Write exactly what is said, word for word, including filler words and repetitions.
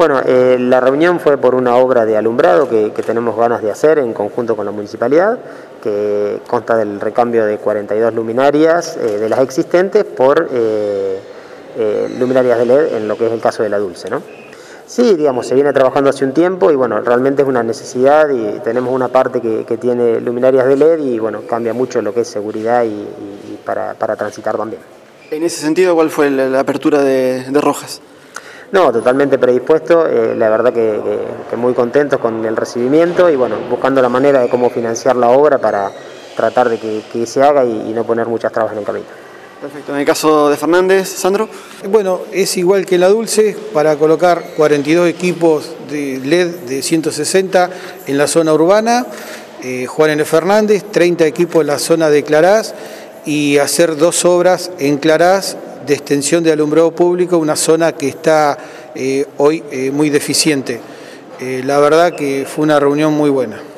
Bueno, eh, la reunión fue por una obra de alumbrado que, que tenemos ganas de hacer en conjunto con la municipalidad, que consta del recambio de cuarenta y dos luminarias eh, de las existentes por eh, eh, luminarias de L E D en lo que es el caso de la Dulce, ¿no? Sí, digamos, se viene trabajando hace un tiempo y bueno, realmente es una necesidad y tenemos una parte que, que tiene luminarias de L E D y bueno, cambia mucho lo que es seguridad y, y, y para, para transitar también. En ese sentido, ¿cuál fue la, la apertura de, de Rojas? No, totalmente predispuesto, eh, la verdad que, que, que muy contentos con el recibimiento y bueno, buscando la manera de cómo financiar la obra para tratar de que, que se haga y, y no poner muchas trabas en el camino. Perfecto. En el caso de Fernández, Sandro. Bueno, es igual que la Dulce, para colocar cuarenta y dos equipos de L E D de ciento sesenta en la zona urbana, eh, Juan N. Fernández, treinta equipos en la zona de Clarás y hacer dos obras en Clarás de extensión de alumbrado público, una zona que está eh, hoy eh, muy deficiente. Eh, la verdad que fue una reunión muy buena.